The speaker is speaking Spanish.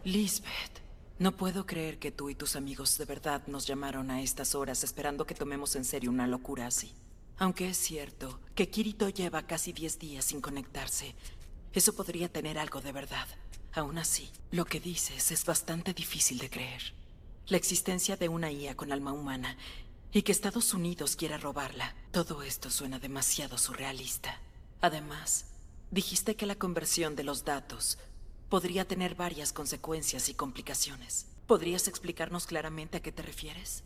Lisbeth, no puedo creer que tú y tus amigos de verdad nos llamaron a estas horas esperando que tomemos en serio una locura así. Aunque es cierto que Kirito lleva casi 10 días sin conectarse, eso podría tener algo de verdad. Aún así, lo que dices es bastante difícil de creer. La existencia de una IA con alma humana y que Estados Unidos quiera robarla. Todo esto suena demasiado surrealista. Además, dijiste que la conversión de los datos podría tener varias consecuencias y complicaciones. ¿Podrías explicarnos claramente a qué te refieres?